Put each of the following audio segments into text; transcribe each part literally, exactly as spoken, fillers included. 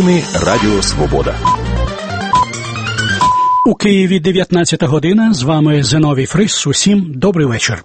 ефірі Радіо Свобода. У Києві дев'ятнадцята година. З вами Зиновій Фрис. Усім добрий вечір.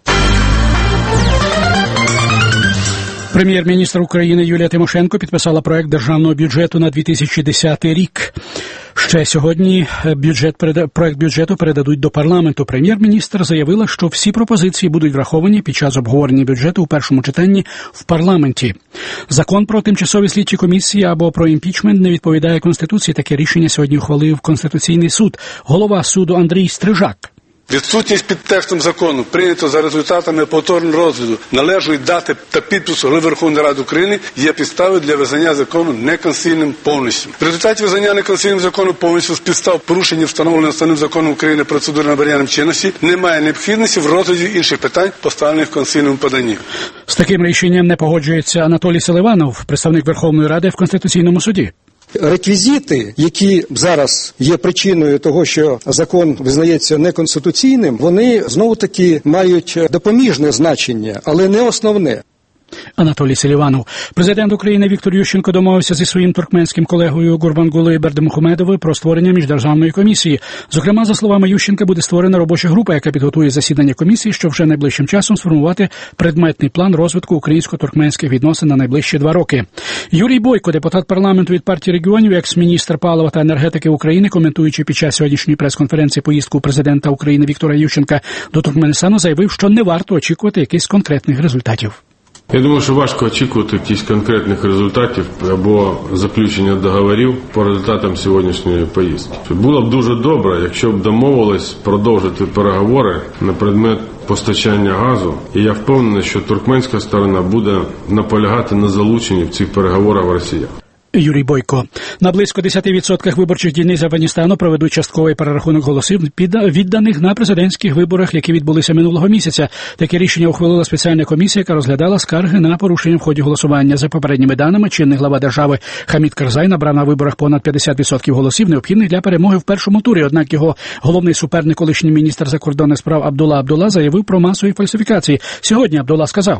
Прем'єр-міністр України Юлія Тимошенко підписала проект державного бюджету на дві тисячі десятий рік. Ще сьогодні бюджет, проект бюджету передадуть до парламенту. Прем'єр-міністр заявила, що всі пропозиції будуть враховані під час обговорення бюджету у першому читанні в парламенті. Закон про тимчасові слідчі комісії або про імпічмент не відповідає Конституції. Таке рішення сьогодні ухвалив Конституційний суд. Голова суду Андрій Стрижак. Відсутність під текстом закону, прийнято за результатами повторного розгляду належної дати та підпису Голови Верховної Ради України, є підставою для визнання закону неконституційним повністю. В результаті визнання неконституційним закону повністю з підстав порушення встановленого основним законом України процедури набрання чинності немає необхідності в розгляді інших питань, поставлених в конституційному поданні. З таким рішенням не погоджується Анатолій Селиванов, представник Верховної Ради в Конституційному суді. Реквізити, які зараз є причиною того, що закон визнається неконституційним, вони знову-таки мають допоміжне значення, але не основне. Анатолій Селиванов. Президент України Віктор Ющенко домовився зі своїм туркменським колегою Гурбангулою Бердимухамедовою про створення міждержавної комісії. Зокрема, за словами Ющенка, буде створена робоча група, яка підготує засідання комісії, щоб вже найближчим часом сформувати предметний план розвитку українсько-туркменських відносин на найближчі два роки. Юрій Бойко, депутат парламенту від партії регіонів, екс-міністр палива та енергетики України, коментуючи під час сьогоднішньої прес-конференції поїздку президента України Віктора Ющенка до Туркменістану, заявив, що не варто очікувати якихось конкретних результатів. Я думаю, що важко очікувати якихось конкретних результатів або заключення договорів по результатам сьогоднішньої поїздки. Було б дуже добре, якщо б домовились продовжити переговори на предмет постачання газу. І я впевнений, що туркменська сторона буде наполягати на залученні в цих переговорах росіян. Юрій Бойко. На близько десять відсотків виборчих дільниць Афганістану проведуть частковий перерахунок голосів, відданих на президентських виборах, які відбулися минулого місяця. Таке рішення ухвалила спеціальна комісія, яка розглядала скарги на порушення в ході голосування. За попередніми даними, чинний глава держави Хамід Карзай набрав на виборах понад п'ятдесят відсотків голосів, необхідних для перемоги в першому турі. Однак його головний суперник, колишній міністр закордонних справ Абдулла Абдулла, заявив про масові фальсифікації. Сьогодні Абдулла сказав: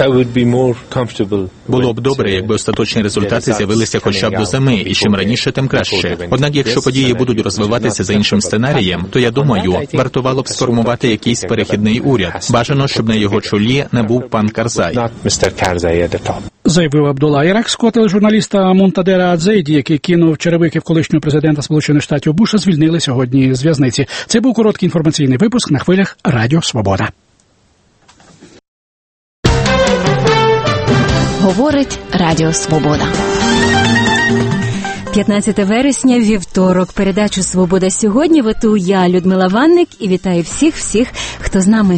було б добре, якби остаточні результати з'явилися хоча б до зими, і чим раніше, тим краще. Однак, якщо події будуть розвиватися за іншим сценарієм, то, я думаю, вартувало б сформувати якийсь перехідний уряд. Бажано, щоб на його чолі не був пан Карзай. Заявив Абдулла. Іракського тележурналіста Мунтадера Адзейді, який кинув черевики в колишнього президента Сполучених Штатів Буша, звільнили сьогодні з в'язниці. Це був короткий інформаційний випуск на хвилях Радіо Свобода. Говорить Радіо Свобода. п'ятнадцяте вересня, вівторок. Передачу «Свобода сьогодні» веду я, Людмила Ванник, і вітаю всіх-всіх, хто з нами.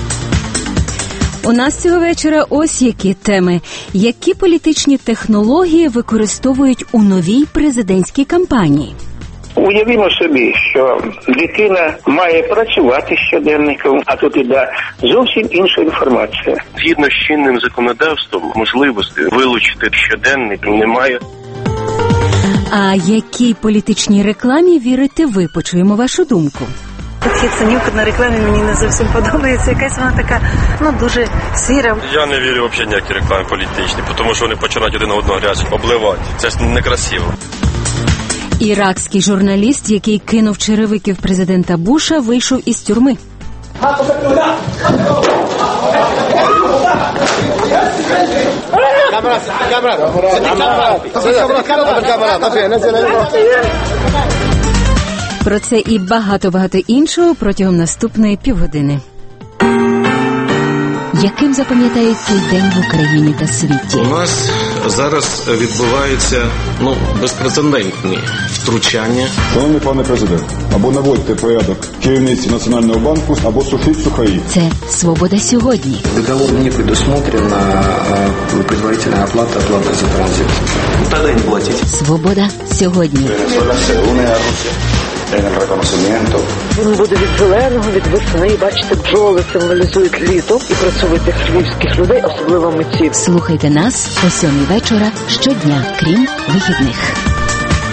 У нас цього вечора ось які теми. Які політичні технології використовують у новій президентській кампанії? Уявімо собі, що дитина має працювати щоденником, а тут іде зовсім інша інформація. Згідно з чинним законодавством, можливості вилучити щоденник немає. А якій політичній рекламі вірите ви? Почуємо вашу думку. Цінівка на рекламі мені не зовсім подобається. Якась вона така, ну, дуже сіра. Я не вірю взагалі ніякі реклами політичні, тому що вони починають один одного грязь обливати. Це ж некрасиво. Іракський журналіст, який кинув черевиків президента Буша, вийшов із тюрми. Про це і багато-багато іншого протягом наступної півгодини. Яким запам'ятається день в Україні та світі? У нас зараз відбуваються, ну, безпрецедентні втручання. Шановний пане президент, або наводьте порядок керівниці Національного банку, або сушіть сухарі. Це «Свобода сьогодні». Договор не предусмотрена предварительная оплата, оплата за транзит. Тогда не платить. «Свобода сьогодні». Він буде від зеленого, від весни. Бачите, бджоли символізують літо і працьовитих львівських людей, особливо митців. Слухайте нас о сьомій вечора щодня, крім вихідних.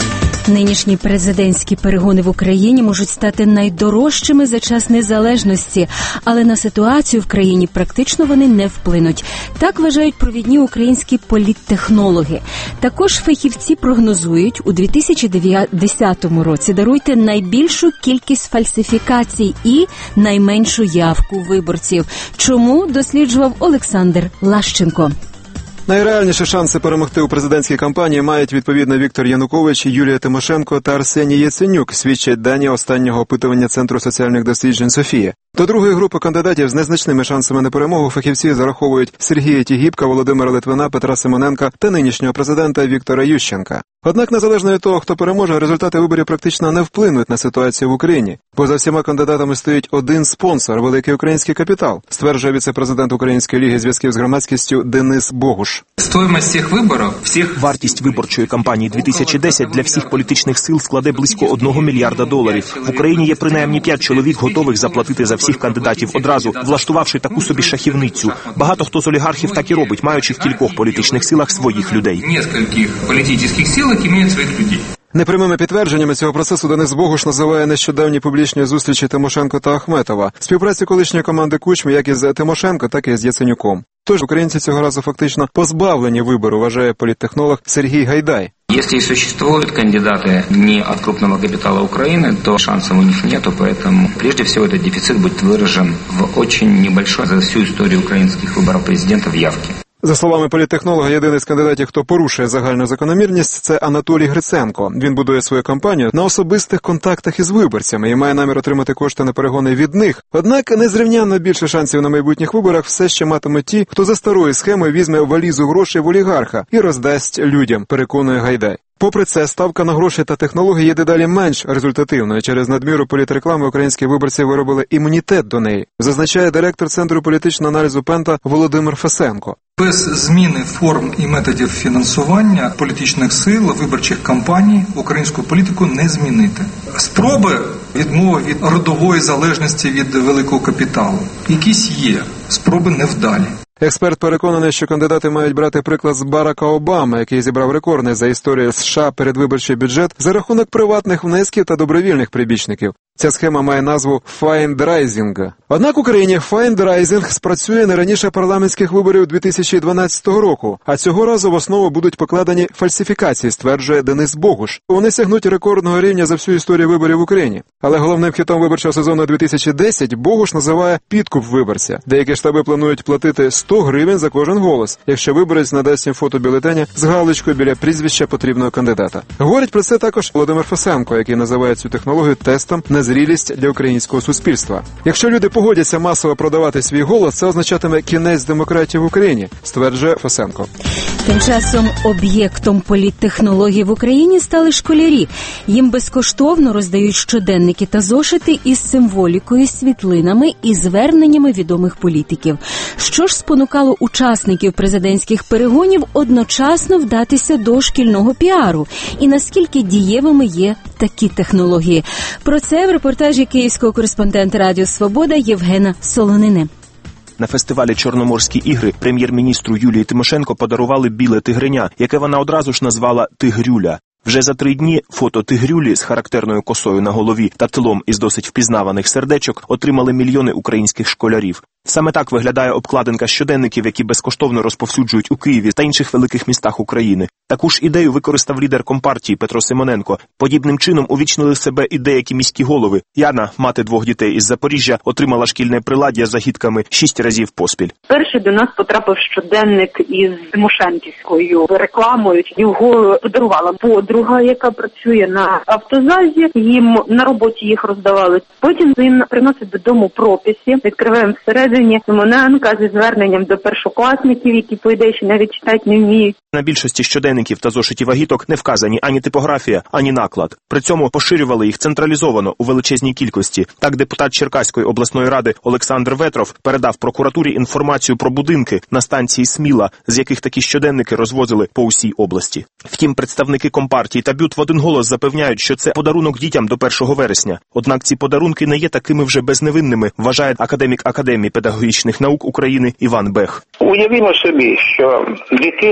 Нинішні президентські перегони в Україні можуть стати найдорожчими за час незалежності, але на ситуацію в країні практично вони не вплинуть. Так вважають провідні українські політтехнологи. Також фахівці прогнозують, у дві тисячі десятому році, даруйте, найбільшу кількість фальсифікацій і найменшу явку виборців. Чому, досліджував Олександр Лащенко. Найреальніші шанси перемогти у президентській кампанії мають, відповідно, Віктор Янукович, Юлія Тимошенко та Арсеній Яценюк, свідчать дані останнього опитування Центру соціальних досліджень «Софія». До другої групи кандидатів з незначними шансами на перемогу фахівці зараховують Сергія Тігіпка, Володимира Литвина, Петра Симоненка та нинішнього президента Віктора Ющенка. Однак, незалежно від того, хто переможе, результати виборів практично не вплинуть на ситуацію в Україні. Бо за всіма кандидатами стоїть один спонсор – великий український капітал, стверджує віце-президент Української ліги зв'язків з громадськістю Денис Богуш. Стоїмость всіх виборів, всіх... Вартість виборчої кампанії дві тисячі десять для всіх політичних сил складе близько одного мільярда доларів. В Україні є принаймні п'ять чоловік, готових заплатити за всіх кандидатів одразу, влаштувавши таку собі шахівницю. Багато хто з олігархів так і робить, маючи в кількох політичних силах своїх людей. Нескольких політичних силах мають своїх людей. Непрямими підтвердженнями цього процесу Денис Богуш називає нещодавні публічні зустрічі Тимошенко та Ахметова, співпраці колишньої команди Кучми як із Тимошенко, так і з Яценюком. Тож українці цього разу фактично позбавлені вибору, вважає політтехнолог Сергій Гайдай. Если и существуют кандидаты не от крупного капитала Украины, то шансов у них нету, поэтому прежде всего этот дефицит будет выражен в очень небольшой за всю историю украинских выборов президента в явке. За словами політтехнолога, єдиний з кандидатів, хто порушує загальну закономірність, це Анатолій Гриценко. Він будує свою кампанію на особистих контактах із виборцями і має намір отримати кошти на перегони від них. Однак незрівнянно більше шансів на майбутніх виборах все ще матимуть ті, хто за старою схемою візьме валізу грошей в олігарха і роздасть людям, переконує Гайдай. Попри це, ставка на гроші та технології є дедалі менш результативною. Через надміру політреклами українські виборці виробили імунітет до неї, зазначає директор Центру політичного аналізу Пента Володимир Фесенко. Без зміни форм і методів фінансування політичних сил, виборчих кампаній українську політику не змінити. Спроби відмови від родової залежності від великого капіталу якісь є, спроби невдалі. Експерт переконаний, що кандидати мають брати приклад з Барака Обами, який зібрав рекордний за історію США передвиборчий бюджет за рахунок приватних внесків та добровільних прибічників. Ця схема має назву «файндрайзінг». Однак в Україні файндрайзінг спрацює не раніше парламентських виборів дві тисячі дванадцятого року, а цього разу в основу будуть покладені фальсифікації, стверджує Денис Богуш. Вони сягнуть рекордного рівня за всю історію виборів в Україні. Але головним хітом виборчого сезону дві тисячі десять Богуш називає підкуп виборця. Деякі штаби планують платити сто гривень за кожен голос, якщо виборець надасть їм фото бюлетеня з галочкою біля прізвища потрібного кандидата. Говорить про це також Володимир Фесенко, який називає цю технологію тестом на зрілість для українського суспільства. Якщо люди погодяться масово продавати свій голос, це означатиме кінець демократії в Україні, стверджує Фесенко. Тим часом об'єктом політтехнологій в Україні стали школярі. Їм безкоштовно роздають щоденники та зошити із символікою, світлинами і зверненнями відомих політиків. Що ж спонукало учасників президентських перегонів одночасно вдатися до шкільного піару? І наскільки дієвими є такі технології? Про це в репортажі київського кореспондента Радіо Свобода Євгена Солонини. На фестивалі «Чорноморські ігри» прем'єр-міністру Юлії Тимошенко подарували біле тигриня, яке вона одразу ж назвала «Тигрюля». Вже за три дні фото тигрюлі з характерною косою на голові та тлом із досить впізнаваних сердечок отримали мільйони українських школярів. Саме так виглядає обкладинка щоденників, які безкоштовно розповсюджують у Києві та інших великих містах України. Таку ж ідею використав лідер Компартії Петро Симоненко. Подібним чином увічнили себе і деякі міські голови. Яна, мати двох дітей із Запоріжжя, отримала шкільне приладдя за гідками шість разів поспіль. Перший до нас потрапив щоденник із Тимошенківською рекламою. Його подарувала подруга, яка працює на автозазі. Їм на роботі їх роздавали. Потім він приносить додому прописи. Відкриваємо всередині Симоненка зі зверненням до першокласників, які, по ідеї, ще навіть читати не вміють. На більшості щоденників та зошитів агіток не вказані ані типографія, ані наклад. При цьому поширювали їх централізовано у величезній кількості. Так депутат Черкаської обласної ради Олександр Ветров передав прокуратурі інформацію про будинки на станції Сміла, з яких такі щоденники розвозили по усій області. Втім, представники Компартії та БЮТ в один голос запевняють, що це подарунок дітям до першого вересня. Однак ці подарунки не є такими вже безневинними, вважає академік Академії педагогічних наук України Іван Бех. Уявімо собі, що дитина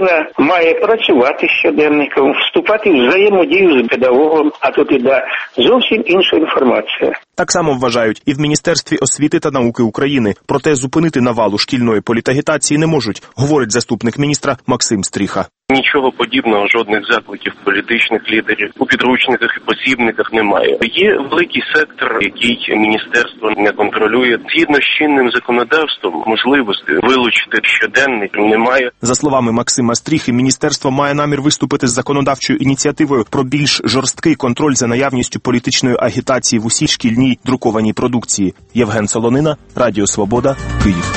має працювати щоденником, вступати в взаємодію з педагогом, а тут іде зовсім інша інформація. Так само вважають і в Міністерстві освіти та науки України. Проте зупинити навалу шкільної політагітації не можуть, говорить заступник міністра Максим Стріха. Нічого подібного, жодних закликів політичних лідерів у підручниках і посібниках немає. Є великий сектор, який міністерство не контролює. Згідно з чинним законодавством, можливості вилучити щоденник немає. За словами Максима Стріхи, міністерство має намір виступити з законодавчою ініціативою про більш жорсткий контроль за наявністю політичної агітації в усій шкільній друкованій продукції. Євген Солонина, Радіо Свобода, Київ.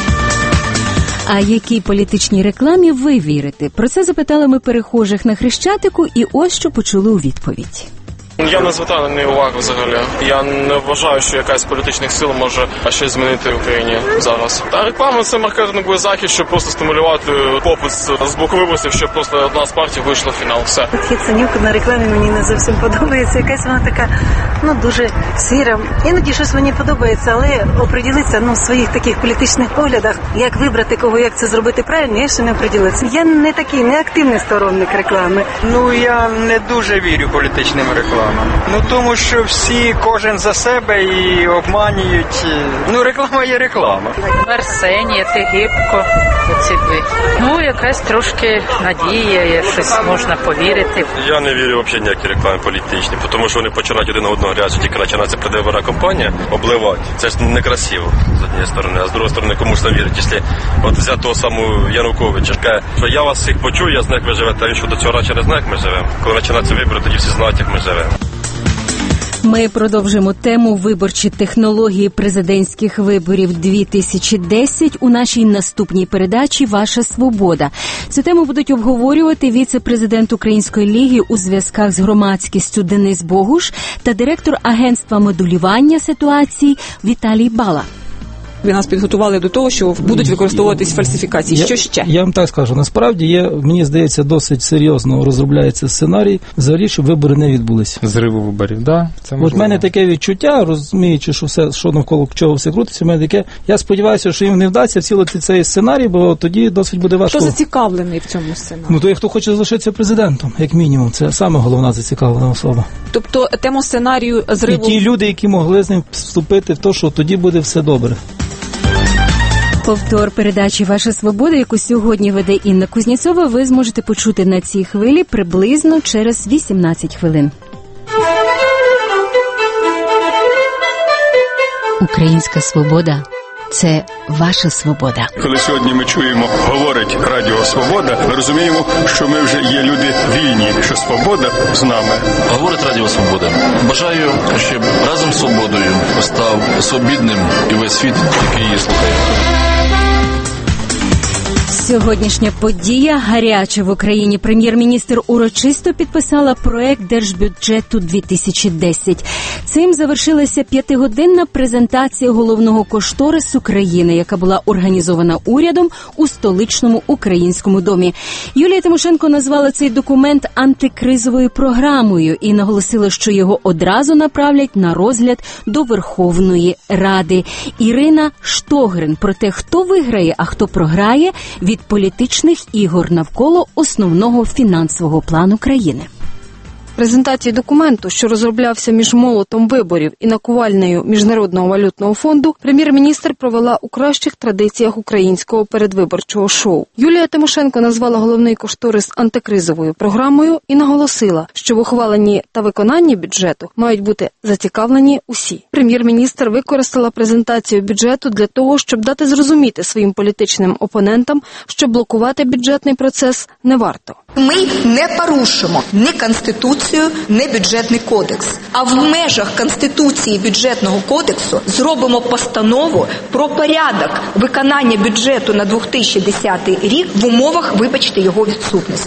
А якій політичній рекламі ви вірите? Про це запитали ми перехожих на Хрещатику, і ось що почули у відповідь. Я не звертаю на неї увагу взагалі. Я не вважаю, що якась з політичних сил може щось змінити в Україні зараз. Та реклама – це маркетинговий захід, щоб просто стимулювати попит з боку виборців, щоб просто одна з партій вийшла в фінал. Все. Хіцанюк на рекламі мені не зовсім подобається. Якась вона така, ну, дуже сіра. Іноді щось мені подобається, але оприділитися, ну, в своїх таких політичних поглядах, як вибрати кого, як це зробити правильно, я ще не оприділиться. Я не такий, не активний сторонник реклами. Ну, я не дуже вірю політичним рекламам. Ну, тому що всі, кожен за себе і обманюють. Ну, реклама є реклама. Арсенія, Тигибко, оці дві. Ну, якась трошки надія, є, щось можна повірити. Я не вірю взагалі ніякі реклами політичні, тому що вони починають один на одного грязі, тільки починається предвиборна кампанія, обливати. Це ж некрасиво, з однієї сторони, а з другої сторони, комусь там вірить. Якщо от взяти того самого Януковича, каже, що я вас всіх почую, я знаю, як ви живете, а він що до цього раніше не знає, як ми живемо. Коли починаються вибори, тоді всі знають, як ми живемо. Ми продовжимо тему виборчі технології президентських виборів дві тисячі десять у нашій наступній передачі «Ваша свобода». Цю тему будуть обговорювати віце-президент Української ліги у зв'язках з громадськістю Денис Богуш та директор агентства моделювання ситуацій Віталій Бала. Ви нас підготували до того, що будуть використовуватись фальсифікації. Я, що ще? Я вам так скажу. Насправді є, мені здається, досить серйозно розробляється сценарій, взагалі, щоб вибори не відбулися. Зриву виборів, да? Це От в мене таке відчуття, розуміючи, що все, що навколо чого все крутиться, в мене таке, я сподіваюся, що їм не вдасться вцілити цей сценарій, бо тоді досить буде важко. Хто зацікавлений в цьому сценарії? Ну, той, хто хоче залишитися президентом, як мінімум. Це саме головна зацікавлена особа. Тобто тему сценарію зриву... І ті люди, які могли з ним вступити в те, що тоді буде все добре. Повтор передачі «Ваша свобода», яку сьогодні веде Інна Кузніцова, ви зможете почути на цій хвилі приблизно через вісімнадцять хвилин. Українська свобода – це ваша свобода. Коли сьогодні ми чуємо, говорить Радіо Свобода, ми розуміємо, що ми вже є люди вільні, що свобода з нами. Говорить Радіо Свобода. Бажаю, щоб разом з свободою став свобідним і весь світ, який її слухає. Сьогоднішня подія гаряча в Україні. Прем'єр-міністр урочисто підписала проект Держбюджету дві тисячі десять. Цим завершилася п'ятигодинна презентація головного кошторису країни, яка була організована урядом у столичному Українському домі. Юлія Тимошенко назвала цей документ антикризовою програмою і наголосила, що його одразу направлять на розгляд до Верховної Ради. Ірина Штогрин про те, хто виграє, а хто програє від політичних ігор навколо основного фінансового плану країни. Презентації документу, що розроблявся між молотом виборів і накувальнею Міжнародного валютного фонду, прем'єр-міністр провела у кращих традиціях українського передвиборчого шоу. Юлія Тимошенко назвала головний кошторис антикризовою програмою і наголосила, що в ухваленні та виконанні бюджету мають бути зацікавлені усі. Прем'єр-міністр використала презентацію бюджету для того, щоб дати зрозуміти своїм політичним опонентам, що блокувати бюджетний процес не варто. Ми не порушимо ні Конституцію, ні Бюджетний кодекс. А в межах Конституції і Бюджетного кодексу зробимо постанову про порядок виконання бюджету на дві тисячі десятий рік в умовах, вибачте, його відсутності.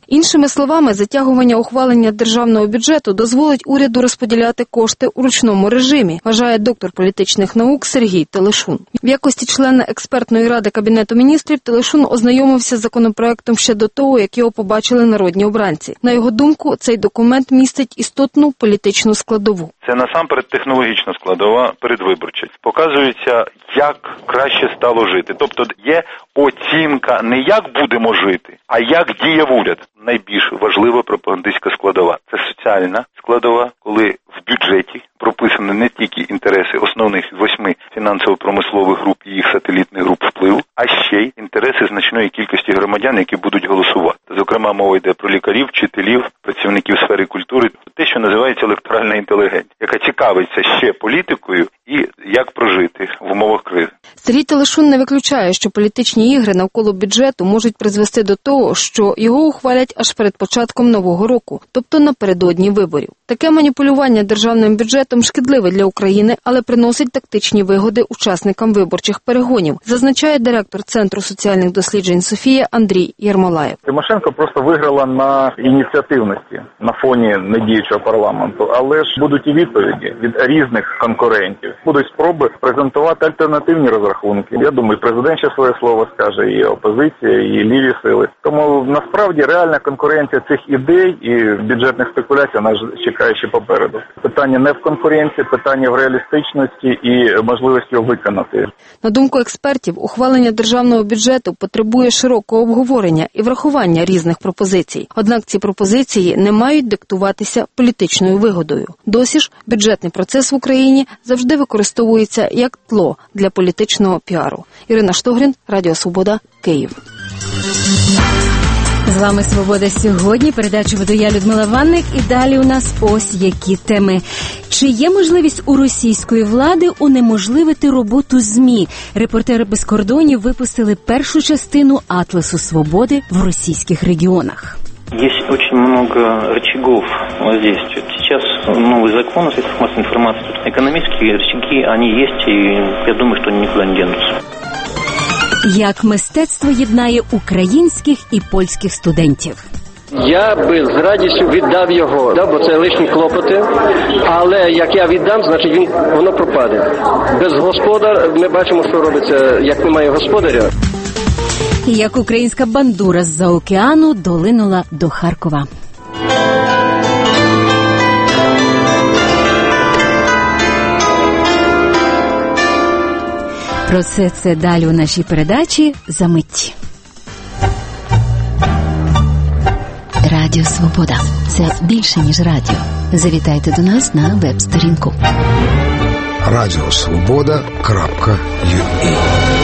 Іншими словами, затягування ухвалення державного бюджету дозволить уряду розподіляти кошти у ручному режимі, вважає доктор політичних наук Сергій Телешун. В якості члена експертної ради Кабінету міністрів Телешун ознайомився з законопроектом ще до того, як його побачили народні обранці. На його думку, цей документ містить істотну політичну складову. Це насамперед технологічна складова передвиборча. Показується, як краще стало жити. Тобто є оцінка не як будемо жити, а як діє уряд. Найбільш важлива пропагандистська складова. Це соціальна складова, коли в бюджеті прописані не тільки інтереси основних восьми фінансово-промислових груп і їх сателітних груп впливу, а ще й інтереси значної кількості громадян, які будуть голосувати. Зокрема, мова йде про лікарів, вчителів, працівників сфери культури, те, що називається електоральна інтелігенція, яка цікавиться ще політикою і як прожити в умовах кризи. Сергій Телешун не виключає, що політичні ігри навколо бюджету можуть призвести до того, що його ухвалять аж перед початком нового року, тобто напередодні виборів. Таке маніпулювання державним бюджетом шкідливе для України, але приносить тактичні вигоди учасникам виборчих перегонів, зазначає директор Центру соціальних досліджень «Софія» Андрій Єрмолаєв. Тимошенко просто виграла на ініціативності на фоні недіючого парламенту, але ж будуть і відповіді від різних конкурентів. Будуть спроби презентувати альтернативні розрахунки. Я думаю, президент ще своє слово скаже, і опозиція, і ліві сили. Тому насправді реальна конкуренція цих ідей і бюджетних спекуляцій нас чекає ще попереду. Питання не в конкуренції, питання в реалістичності і можливості його виконати. На думку експертів, ухвалення державного бюджету потребує широкого обговорення і врахування різних пропозицій. Однак ці пропозиції не мають диктуватися політичною вигодою. Досі ж бюджетний процес в Україні завжди використовується як тло для політичного піару. Ірина Штогрін, Радіо Свобода, Київ. З вами «Свобода сьогодні», передачу веду я, Людмила Ванник, і далі у нас ось які теми. Чи є можливість у російської влади унеможливити роботу ЗМІ? Репортери без кордонів випустили першу частину «Атласу свободи» в російських регіонах. Есть очень много рычагов воздействия. Сейчас новый закон о средствах массовой информации, экономические рычаги, они есть, и я думаю, что они никуда не денутся. Як мистецтво єднає українських і польських студентів. Я би з радістю віддав його, да, бо це лишні клопоти, але як я віддам, значить він, воно пропаде. Без господаря ми бачимо, що робиться, як немає господаря. І як українська бандура з-за океану долинула до Харкова. Про все це далі у нашій передачі за мить. Радіо Свобода. Це більше, ніж радіо. Завітайте до нас на веб-сторінку. радіо свобода крапка ю а.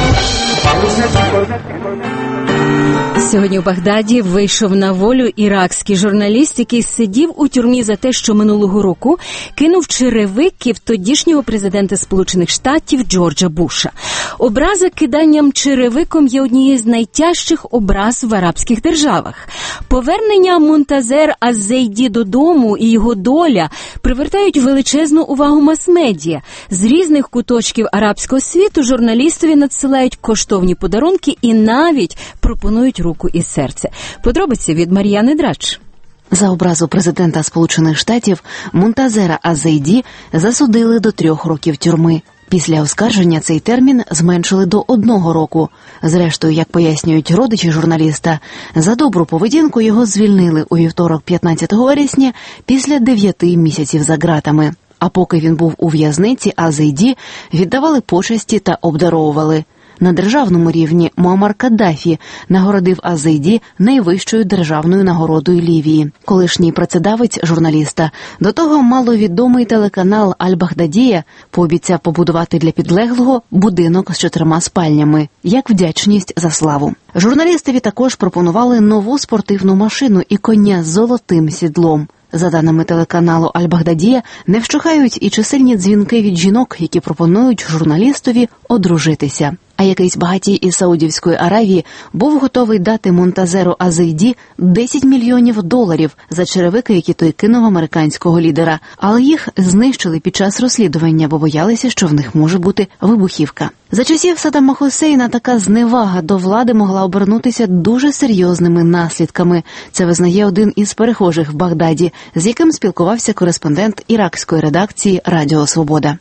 Сьогодні у Багдаді вийшов на волю іракський журналіст, який сидів у тюрмі за те, що минулого року кинув черевиків тодішнього президента Сполучених Штатів Джорджа Буша. Образа киданням черевиком є однією з найтяжчих образ в арабських державах. Повернення Мунтазер аз-Зейді додому і його доля привертають величезну увагу мас-медіа. З різних куточків арабського світу журналістові надсилають коштовні подарунки і навіть пропонують руку і серце. Подробиці від Мар'яни Драч. За образу президента Сполучених Штатів Мунтазера аз-Зейді засудили до трьох років тюрми. Після оскарження цей термін зменшили до одного року. Зрештою, як пояснюють родичі журналіста, за добру поведінку його звільнили у вівторок п'ятнадцятого вересня після дев'яти місяців за ґратами. А поки він був у в'язниці, аз-Зейді віддавали почесті та обдаровували. На державному рівні Муаммар Каддафі нагородив аз-Зейді найвищою державною нагородою Лівії. Колишній працедавець журналіста, до того маловідомий телеканал Аль-Багдадія, пообіцяв побудувати для підлеглого будинок з чотирма спальнями, як вдячність за славу. Журналістові також пропонували нову спортивну машину і коня з золотим сідлом. За даними телеканалу Аль-Багдадія, не вщухають і чисельні дзвінки від жінок, які пропонують журналістові одружитися. А якийсь багатій із Саудівської Аравії був готовий дати Мунтазеру аз-Зейді десять мільйонів доларів за черевики, які той кинув американського лідера. Але їх знищили під час розслідування, бо боялися, що в них може бути вибухівка. За часів Саддама Хусейна така зневага до влади могла обернутися дуже серйозними наслідками. Це визнає один із перехожих в Багдаді, з яким спілкувався кореспондент іракської редакції Радіо Свобода.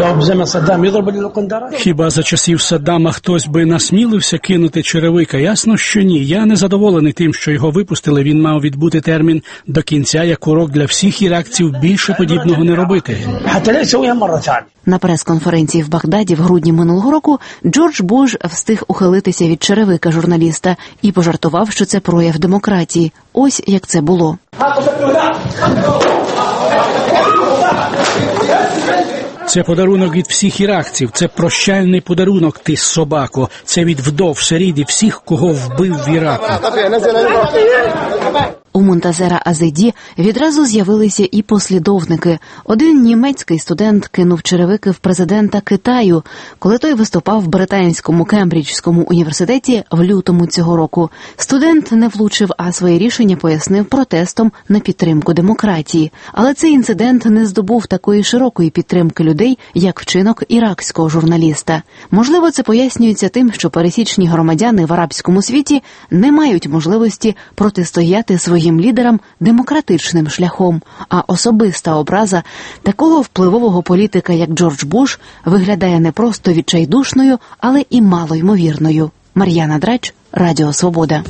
Хіба за часів Саддама хтось би насмілився кинути черевика? Ясно, що ні. Я не задоволений тим, що його випустили. Він мав відбути термін до кінця, як урок для всіх іракців більше подібного не робити. На прес-конференції в Багдаді в грудні минулого року Джордж Буш встиг ухилитися від черевика журналіста і пожартував, що це прояв демократії. Ось як це було. Це подарунок від всіх іракців, це прощальний подарунок, ти собако. Це від вдов, сиріт і всіх, кого вбив в Іраку. У Мунтазера Азейді відразу з'явилися і послідовники. Один німецький студент кинув черевики в президента Китаю, коли той виступав в британському Кембриджському університеті в лютому цього року. Студент не влучив, а своє рішення пояснив протестом на підтримку демократії. Але цей інцидент не здобув такої широкої підтримки людей, як вчинок іракського журналіста. Можливо, це пояснюється тим, що пересічні громадяни в арабському світі не мають можливості протистояти своїм їм лідерам демократичним шляхом, а особиста образа такого впливового політика, як Джордж Буш, виглядає не просто відчайдушною, але і малоймовірною. Мар'яна Драч, Радіо Свобода.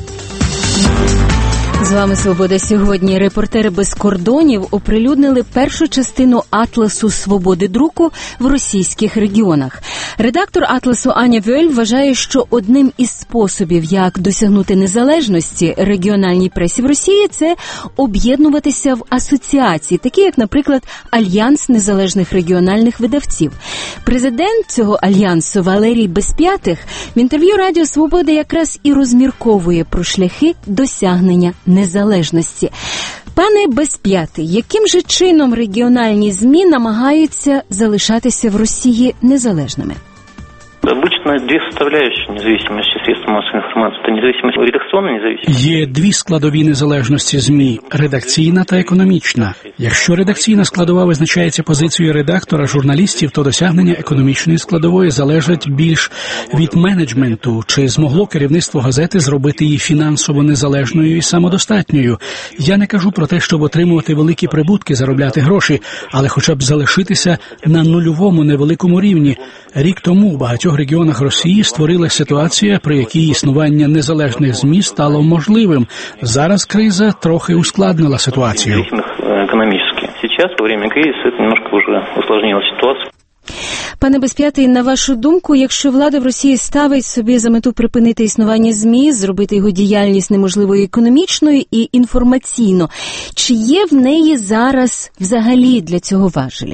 З вами «Свобода» сьогодні. Репортери без кордонів оприлюднили першу частину атласу свободи друку в російських регіонах. Редактор атласу Аня Вьоль вважає, що одним із способів, як досягнути незалежності регіональній пресі в Росії, це об'єднуватися в асоціації, такі як, наприклад, Альянс незалежних регіональних видавців. Президент цього альянсу Валерій Безп'ятих в інтерв'ю Радіо Свобода якраз і розмірковує про шляхи досягнення незалежності. Пане Безп'ятий, яким же чином регіональні ЗМІ намагаються залишатися в Росії незалежними? Обычно две составляющие независимости средств массовой информации. Это независимость, редакционная независимость. Є дві складові незалежності ЗМІ – редакційна та економічна. Якщо редакційна складова визначається позицією редактора, журналістів, то досягнення економічної складової залежать більш від менеджменту, чи змогло керівництво газети зробити її фінансово незалежною і самодостатньою. Я не кажу про те, щоб отримувати великі прибутки, заробляти гроші, але хоча б залишитися на нульовому невеликому рівні. Рік тому у багатьох регіонах Росії створилася ситуація, при якій існування незалежних ЗМІ стало можливим. Зараз криза трохи ускладнила ситуацію. Економічно. Зараз, во время кризису, це немножко вже усложнило ситуацію. Пане Безп'ятий, на вашу думку, якщо влада в Росії ставить собі за мету припинити існування ЗМІ, зробити його діяльність неможливою економічною і інформаційно, чи є в неї зараз взагалі для цього важелі?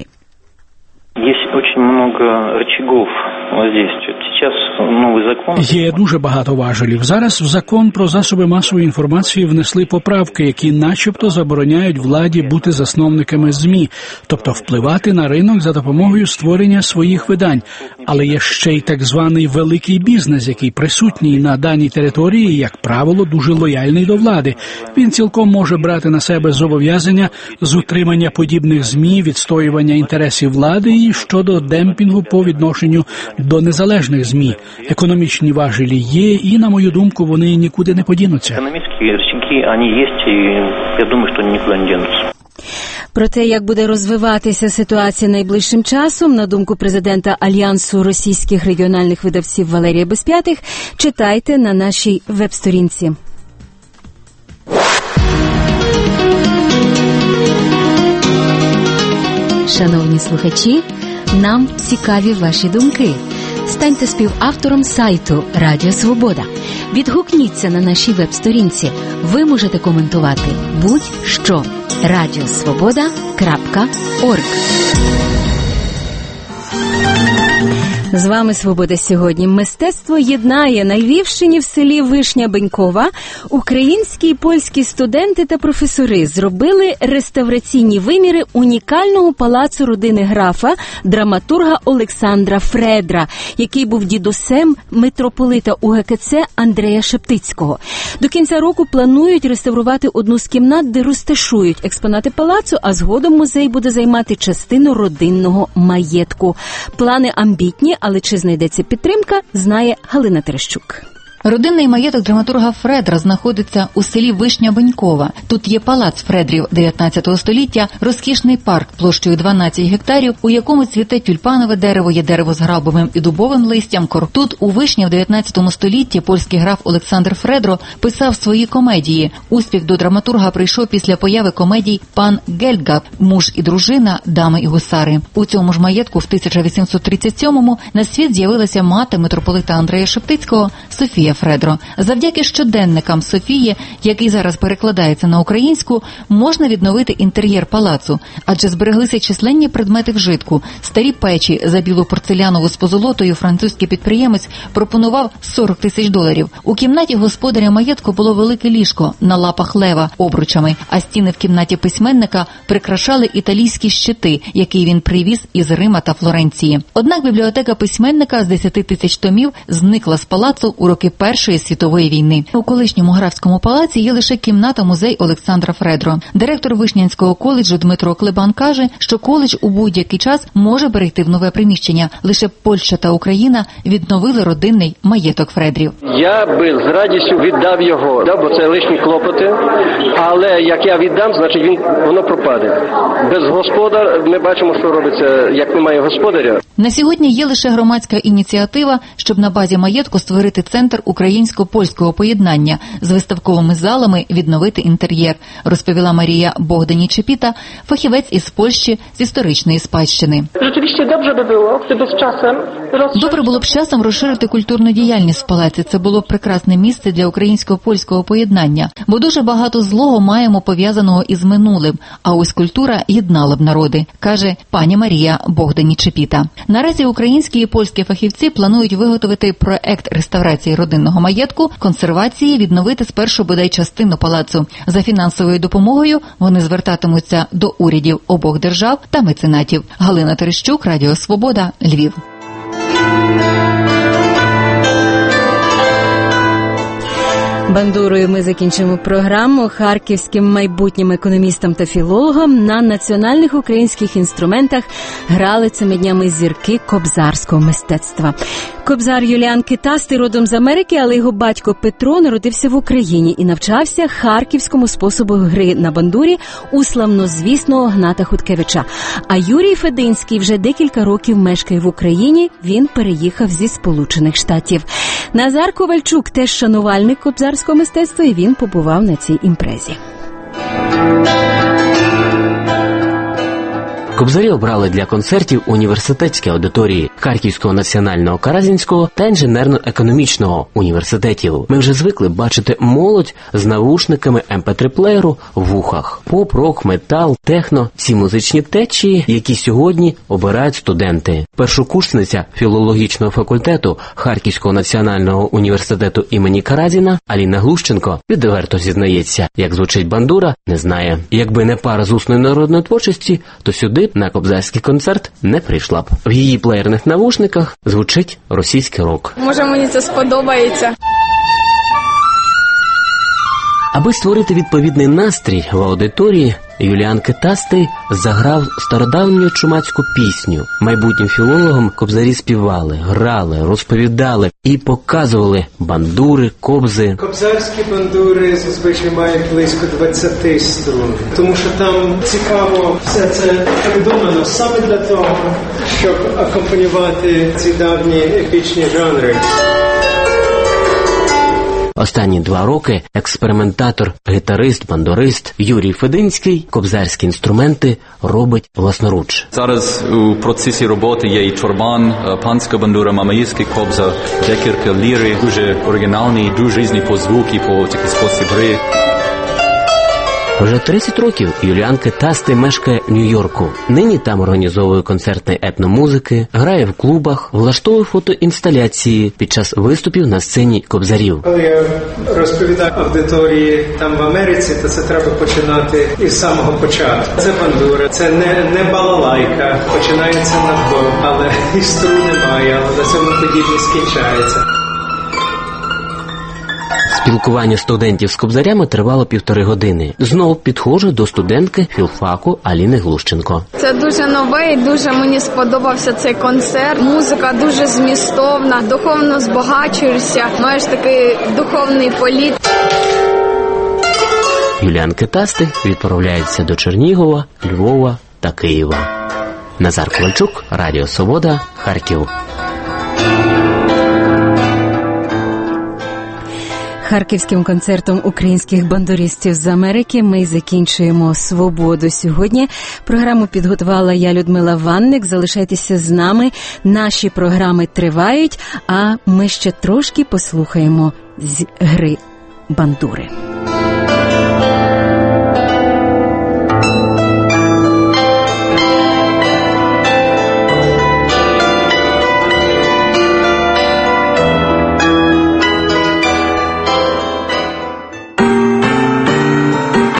Є дуже багато рычагов воздействия. Сейчас новий закон. Є дуже багато важелів. Зараз в закон про засоби масової інформації внесли поправки, які начебто забороняють владі бути засновниками ЗМІ, тобто впливати на ринок за допомогою створення своїх видань. Але є ще й так званий великий бізнес, який присутній на даній території, як правило, дуже лояльний до влади. Він цілком може брати на себе зобов'язання з утримання подібних ЗМІ, відстоювання інтересів влади і щодо демпінгу по відношенню до незалежних ЗМІ. Економічні важелі є, і, на мою думку, вони нікуди не подінуться. Економічні рычаги, вони є, і я думаю, що вони нікуди не дінуться. Про те, як буде розвиватися ситуація найближчим часом, на думку президента Альянсу російських регіональних видавців Валерія Безп'ятих, читайте на нашій веб-сторінці. Шановні слухачі, нам цікаві ваші думки. Станьте співавтором сайту Радіо Свобода. Відгукніться на нашій веб-сторінці. Ви можете коментувати будь-що. радіосвобода крапка орг. З вами «Свобода» сьогодні. Мистецтво єднає. На Львівщині в селі Вишня-Бенькова українські і польські студенти та професори зробили реставраційні виміри унікального палацу родини графа, драматурга Олександра Фредра, який був дідусем митрополита УГКЦ Андрея Шептицького. До кінця року планують реставрувати одну з кімнат, де розташують експонати палацу, а згодом музей буде займати частину родинного маєтку. Плани амбітні, але чи знайдеться підтримка, знає Галина Терещук. Родинний маєток драматурга Фредра знаходиться у селі Вишня-Бенькова. Тут є палац Фредрів дев'ятнадцятого століття, розкішний парк площею дванадцять гектарів, у якому цвіте тюльпанове дерево, є дерево з грабовим і дубовим листям. Тут у Вишні в дев'ятнадцятому столітті польський граф Олександр Фредро писав свої комедії. Успіх до драматурга прийшов після появи комедій «Пан Гельдгап», «Муж і дружина», «Дами і гусари». У цьому ж маєтку в тисяча вісімсот тридцять сьомому на світ з'явилася мати митрополита Андрея Шептицького Софія Фредро. Завдяки щоденникам Софії, який зараз перекладається на українську, можна відновити інтер'єр палацу, адже збереглися численні предмети вжитку. Старі печі за білу порцелянову з позолотою французький підприємець пропонував сорок тисяч доларів. У кімнаті господаря маєтку було велике ліжко на лапах лева обручами, а стіни в кімнаті письменника прикрашали італійські щити, які він привіз із Рима та Флоренції. Однак бібліотека письменника з десяти тисяч томів зникла з палацу у роки Першої світової війни. У колишньому графському палаці є лише кімната-музей Олександра Фредро. Директор Вишнянського коледжу Дмитро Клебан каже, що коледж у будь-який час може перейти в нове приміщення. Лише Польща та Україна відновили родинний маєток Фредрів. Я би з радістю віддав його, да, бо це лишні клопоти, але як я віддам, значить він, воно пропаде. Без господар ми бачимо, що робиться, як немає господаря. На сьогодні є лише громадська ініціатива, щоб на базі маєтку створити центр українсько-польського поєднання з виставковими залами, відновити інтер'єр, розповіла Марія Богдані-Чепіта, фахівець із Польщі з історичної спадщини. Rzeczywiście dobrze by było, gdyby z czasem rozszerzyć... Добре було б з часом розширити культурну діяльність в палаці. Це було б прекрасне місце для українсько-польського поєднання, бо дуже багато злого маємо пов'язаного із минулим, а ось культура єднала б народи, каже пані Марія Богдані-Чепіта. Наразі українські і польські фахівці планують виготовити проект реставрації родинного маєтку, консервації, відновити спершу бодай частину палацу. За фінансовою допомогою вони звертатимуться до урядів обох держав та меценатів. Галина Терещук, Радіо Свобода, Львів. Бандурою ми закінчимо програму. Харківським майбутнім економістам та філологам на національних українських інструментах грали цими днями зірки кобзарського мистецтва. Кобзар Юліан Китастий родом з Америки, але його батько Петро народився в Україні і навчався харківському способу гри на бандурі у славнозвісного Гната Хуткевича. А Юрій Фединський вже декілька років мешкає в Україні, він переїхав зі Сполучених Штатів. Назар Ковальчук теж шанувальник кобзарського мистецтва, і він побував на цій імпрезі. Кобзарі обрали для концертів університетські аудиторії Харківського національного Каразінського та інженерно-економічного університетів. Ми вже звикли бачити молодь з навушниками ем пе три плеєру в вухах. Поп, рок, метал, техно – всі музичні течії, які сьогодні обирають студенти. Першокурсниця філологічного факультету Харківського національного університету імені Каразіна Аліна Глущенко відверто зізнається, як звучить бандура, не знає. Якби не пара з усної народної творчості, то сюди на кобзарський концерт не прийшла б. В її плеєрних навушниках звучить російський рок. Може, мені це сподобається. Аби створити відповідний настрій в аудиторії, Юліан Китастий заграв стародавню чумацьку пісню. Майбутнім філологам кобзарі співали, грали, розповідали і показували бандури, кобзи. Кобзарські бандури зазвичай мають близько двадцяти струн, тому що там цікаво все це придумано саме для того, щоб акомпанювати ці давні епічні жанри. Останні два роки експериментатор, гітарист, бандурист Юрій Фединський кобзарські інструменти робить власноруч. Зараз у процесі роботи є і чорбан, панська бандура, мамаївський кобзар, декілька ліри, дуже оригінальні, дуже різні по звуки, по такий спосіб гри. Вже тридцять років Юліан Китастий мешкає в Нью-Йорку. Нині там організовує концерти етномузики, грає в клубах, влаштовує фотоінсталяції під час виступів на сцені кобзарів. Коли я розповідаю аудиторії там в Америці, то це треба починати із самого початку. Це бандура, це не, не балалайка, починається на до, але і струн немає, але на цьому подібне скінчається. Спілкування студентів з кобзарями тривало півтори години. Знову підходжу до студентки філфаку Аліни Глущенко. Це дуже новий, дуже мені сподобався цей концерт. Музика дуже змістовна, духовно збагачуєшся, маєш такий духовний політ. Юліан Китастий відправляється до Чернігова, Львова та Києва. Назар Ковальчук, Радіо Свобода, Харків. Харківським концертом українських бандуристів з Америки ми закінчуємо «Свободу» сьогодні. Програму підготувала я, Людмила Ванник. Залишайтеся з нами. Наші програми тривають, а ми ще трошки послухаємо з гри бандури.